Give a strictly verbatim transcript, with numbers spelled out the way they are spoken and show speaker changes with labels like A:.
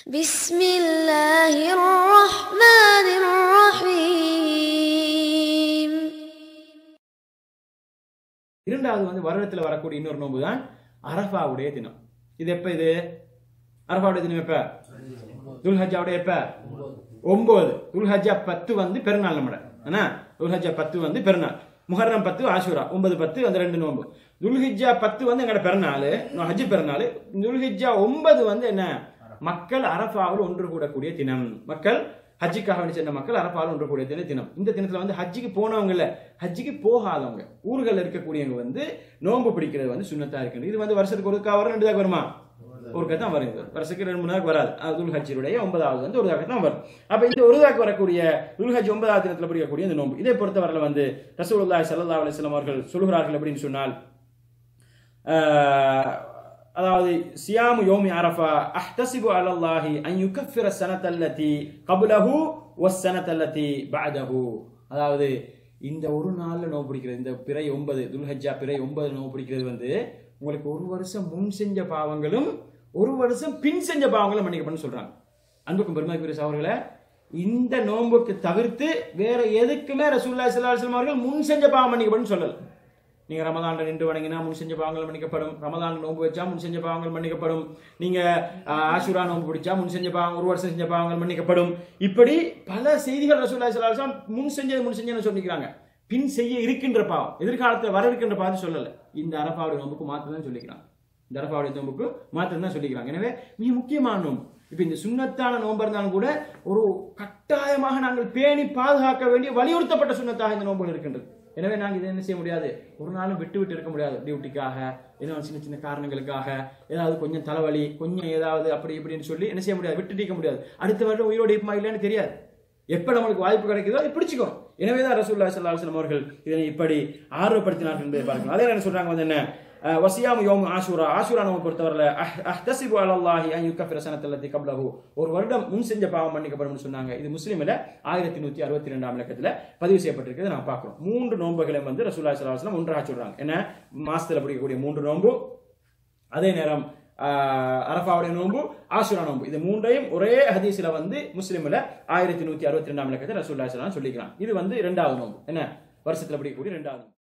A: بسم الله الرحمن الرحيم.
B: இரண்டாவது வந்து வருடத்தில் வரக்கூடிய இன்னொரு நோன்பு தான் அரஃபாவுடைய தினம். இது எப்ப? இது அரஃபாவுடைய தினம் எப்ப? துல்ஹஜ்ஜாவுடைய எப்ப? ஒன்பது. துல்ஹஜ்ஜா பத்து வந்து பெருநாள். நம்மட என்ன துல்ஹஜ்ஜா பத்து வந்து பெருநாள். முஹர்ரம் பத்து ஆஷூரா, ஒன்பது பத்து அந்த ரெண்டு நோன்பு. துல்ஹிஜ்ஜா பத்து வந்து எங்கட பெருநாள், ஹஜ் பெருநாள். துல்ஹிஜ்ஜா ஒன்பது வந்து என்ன? மக்கள் அரஃபாவில் ஒன்று கூடக்கூடிய தினம். மக்கள் ஹஜ்ஜிக்காக வேண்டி சென்ற மக்கள் அரஃபாவில் ஒன்று கூடிய தினம். இந்த தினத்துல வந்து ஹஜ்ஜிக்கு போனவங்க இல்ல, ஹஜ்ஜிக்கு போகாதவங்க ஊர்கள் இருக்கக்கூடியவங்க வந்து நோன்பு பிடிக்கிறது வந்து சுன்னத்தா இருக்கு. இது வந்து வருஷத்துக்கு ஒருக்கா வரும், ரெண்டு தாக்கு வருமா? ஒருக்கா தான் வருது. வருஷத்துக்கு ரெண்டு மூணு தாக்கு வராது. துல் ஹஜ்ஜினுடைய ஒன்பதாவது வந்து ஒரு தாக்கு தான் வரும். அப்ப இந்த ஒரு தாக்கு வரக்கூடிய துல் ஹஜ் ஒன்பதாவது தினத்துல பிடிக்கக்கூடிய இந்த நோன்பு, இதை பொறுத்தவரையில வந்து ரசூலுல்லாஹி ஸல்லல்லாஹு அலைஹி வஸல்லம் அவர்கள் சொல்கிறார்கள் அப்படின்னு சொன்னால், அதாவது சியாமு யோமி அரஃபா அஹ்தஸிபு அலல்லாஹி அன் யுகஃபிர ஸனத்தல்லதி கப்லஹு வஸ்ஸனத்தல்லதி பஅதஹு. அதாவது இந்த ஒரு நாள்ல நோன்பு பிடிக்கிறது, இந்த பிறை ஒன்பது துல்ஹஜ்ஜா பிறை ஒன்பது நோன்பு பிடிக்கிறது வந்து உங்களுக்கு ஒரு வருஷம் முன் செஞ்ச பாவங்களும் ஒரு வருஷம் பின் செஞ்ச பாவங்களும் மன்னிக்கப்படும் சொல்றாங்க. அன்புக்கும் பெருமதிக்குரிய சகோதரர்களே, இந்த நோன்புக்கு தவிர்த்து வேற எதுக்குமே ரசூலுல்லாஹி ஸல்லல்லாஹு அலைஹி வஸல்லம் அவர்கள் முன் செஞ்ச பாவம் மன்னிக்கப்படும் சொல்லல. நீங்க ரமதான்ல நின்று வணங்கினா முன் செஞ்ச பாவங்கள் மன்னிக்கப்படும். ரமதான் நோன்பு வச்சா முன் செஞ்ச பாவங்கள் மன்னிக்கப்படும். நீங்க ஆஷுரா நோன்பு பிடிச்சா முன் செஞ்ச பாவம், ஒரு வருஷம் செஞ்ச பாவங்கள் மன்னிக்கப்படும். இப்படி பல செய்திகள் ரசூலுல்லாஹி ஸல்லல்லாஹு அலைஹி வஸல்லம் முன் செஞ்சது முன் செஞ்சன்னு சொல்லிக்கிறாங்க. பின் செய்ய இருக்கின்ற பாவம், எதிர்காலத்தில் வர இருக்கின்ற பாவம் சொல்லல. இந்த அரஃபாவுடைய நோன்புக்கு மாத்திரம் தான் சொல்லிக்கிறாங்க. இந்த அரஃபாவுடைய நோன்புக்கு மாத்திரம் தான் சொல்லிக்கிறாங்க. எனவே மிக முக்கியமான நோன்பு. இப்ப இந்த சுன்னத்தான நோன்பு இருந்தாலும் கூட ஒரு கட்டாயமாக நாங்கள் பேணி பாதுகாக்க வேண்டிய வலியுறுத்தப்பட்ட சுன்னத்தாக இந்த நோன்புகள் இருக்கின்றது. எனவே நாங்கள் இதை என்ன செய்ய முடியாது, ஒரு நாளும் விட்டு விட்டு இருக்க முடியாது. டியூட்டிக்காக, ஏதாவது சின்ன சின்ன காரணங்களுக்காக, ஏதாவது கொஞ்சம் தலைவலி, கொஞ்சம் ஏதாவது அப்படி இப்படின்னு சொல்லி என்ன செய்ய முடியாது, விட்டு இருக்க முடியாது. அடுத்த வருடம் உயிரோடு இருப்பமா இல்லைன்னு தெரியாது. எப்ப நம்மளுக்கு வாய்ப்பு கிடைக்குதோ அதை பிடிச்சிக்கும். எனவேதான் ரசூலுல்லாஹி ஸல்லல்லாஹு அலைஹி வஸல்லம் அவர்கள் இதனை இப்படி ஆர்வப்படுத்தினார்கள் என்பதை பார்க்கலாம். அதே என்ன சொல்றாங்க வந்து என்ன, வசியாமு யௌமு ஆஷூரா, ஆஷூரா நோன்பு பொறுத்தவரையில அஹ்தஸிபு அலல்லாஹி அன் யுகஃபிர ஸனத்தல்லதி கப்லஹு, ஒரு வருடம் முன் செஞ்ச பாவம் மன்னிக்கப்படும் சொன்னாங்க. இது முஸ்லிம்ல ஆயிரத்தி நூத்தி அறுபத்தி ரெண்டாம் இலக்கத்துல பதிவு செய்யப்பட்டிருக்கிறது நான் பார்க்கிறோம். மூன்று நோன்புகளை வந்து ரசூலுல்லாஹி ஸல்லல்லாஹு அலைஹி வஸல்லம் ஒன்றாக சொல்றாங்க. என்ன, மாசத்துல பிடிக்கக்கூடிய மூன்று நோன்பு, அதே நேரம் அரஃபாவுடைய நோன்பு, ஆஷுரா நோன்பு, இது மூன்றையும் ஒரே ஹதீஸ்ல வந்து முஸ்லிம்ல ஆயிரத்தி நூத்தி அறுபத்தி ரெண்டாம் இலக்கத்தை ரசூலுல்லாஹி ஸல்லல்லாஹு அலைஹி வஸல்லம் சொல்லிக்கிறாங்க. இது வந்து இரண்டாவது நோன்பு. என்ன, வருஷத்துல பிடிக்கக்கூடிய இரண்டாவது.